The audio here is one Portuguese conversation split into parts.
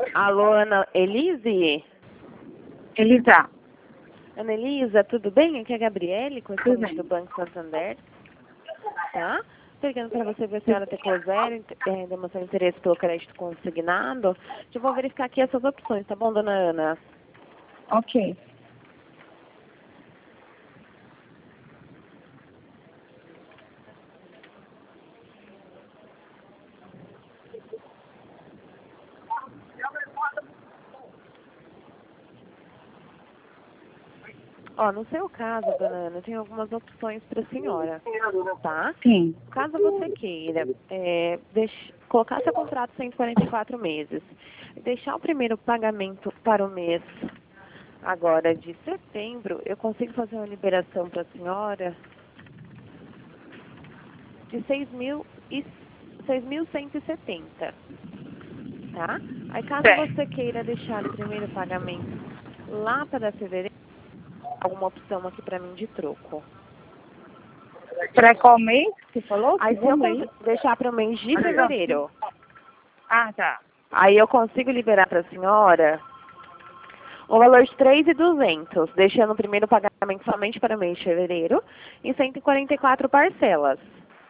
Alô, Ana Elise? Elisa. Ana Elisa, tudo bem? Aqui é a Gabriele, Tudo correspondente bem. do Banco Santander. Tá? Ligando para você ver se a senhora tecou zero, demonstrando interesse pelo crédito consignado. Eu vou verificar aqui essas opções, tá bom, dona Ana? Ok. Ó, no seu caso, dona Ana, tem algumas opções para a senhora, tá? Sim. Caso você queira colocar seu contrato 144 meses, deixar o primeiro pagamento para o mês agora de setembro, eu consigo fazer uma liberação para a senhora de 6.170, tá? Aí caso Certo. você queira deixar o primeiro pagamento lá para fevereiro, alguma opção aqui para mim de troco. Para qual mês você falou? Aí se eu Segundo mês? deixar para o mês de fevereiro, Ah, tá. aí eu consigo liberar para a senhora o valor de 3.200, deixando o primeiro pagamento somente para o mês de fevereiro em 144 parcelas.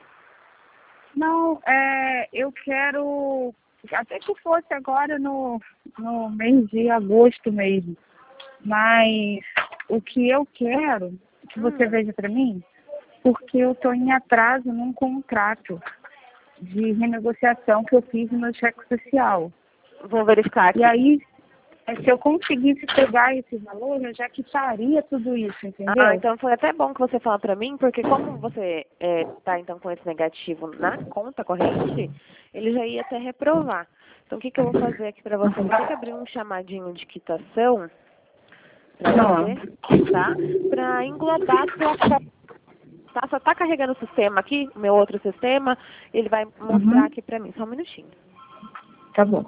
Não, eu quero, até que fosse agora no mês de agosto mesmo. Mas o que eu quero que você veja para mim, porque eu estou em atraso num contrato de renegociação que eu fiz no meu cheque social. Vou verificar aqui. E aí, se eu conseguisse pegar esse valor, eu já quitaria tudo isso, entendeu? Ah, então foi até bom que você fala para mim, porque como você está então com esse negativo na conta corrente, ele já ia até reprovar. Então o que eu vou fazer aqui para você? Vou ter que abrir um chamadinho de quitação para você, tá? Para englobar a sua conta. Tá? Só tá carregando o sistema aqui, o meu outro sistema, ele vai mostrar aqui para mim. Só um minutinho. Tá bom.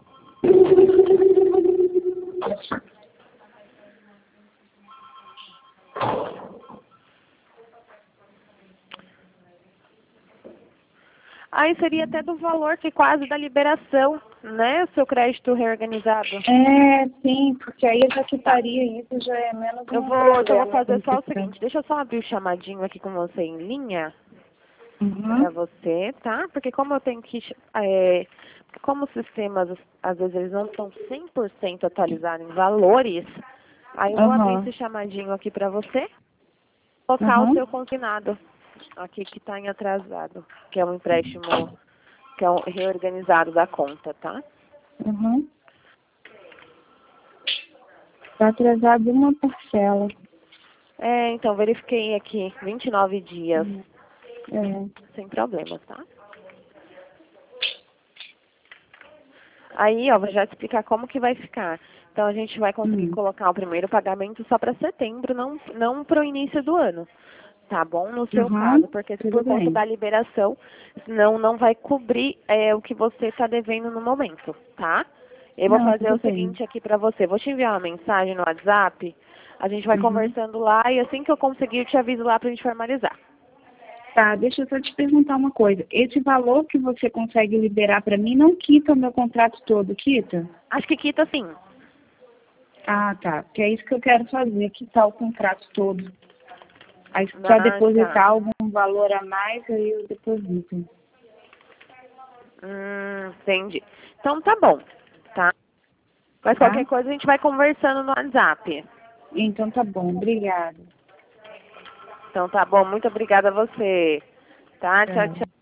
Aí seria até do valor que quase da liberação, né? O seu crédito reorganizado. Sim, porque aí eu já quitaria isso, já é menos Eu um vou problema. fazer só o seguinte, deixa eu só abrir o chamadinho aqui com você em linha para Uhum. você, tá? Porque como eu tenho que... como os sistemas, às vezes, eles não estão 100% atualizados em valores, aí eu vou abrir esse chamadinho aqui para você, colocar o seu consignado aqui que está em atrasado, que é um empréstimo, que é um reorganizado da conta, tá? Uhum. Tá atrasado uma parcela. Então, verifiquei aqui, 29 dias, É. sem problemas, tá? Aí, ó, vou já te explicar como que vai ficar. Então, a gente vai conseguir colocar o primeiro pagamento só para setembro, não para o início do ano. Tá bom? No seu caso, porque por conta da liberação, senão não vai cobrir o que você está devendo no momento, tá? Eu vou fazer o seguinte aqui para você. Vou te enviar uma mensagem no WhatsApp, a gente vai conversando lá e assim que eu conseguir eu te aviso lá para a gente formalizar. Tá, deixa eu só te perguntar uma coisa. Esse valor que você consegue liberar para mim não quita o meu contrato todo, quita? Acho que quita sim. Ah, tá. Porque é isso que eu quero fazer, quitar o contrato todo. Aí se só depositar algum valor a mais, aí eu deposito. Entendi. Então tá bom, tá? Mas qualquer coisa a gente vai conversando no WhatsApp. Então tá bom, obrigada. Então tá bom, muito obrigada a você. Tá? Tchau, tchau.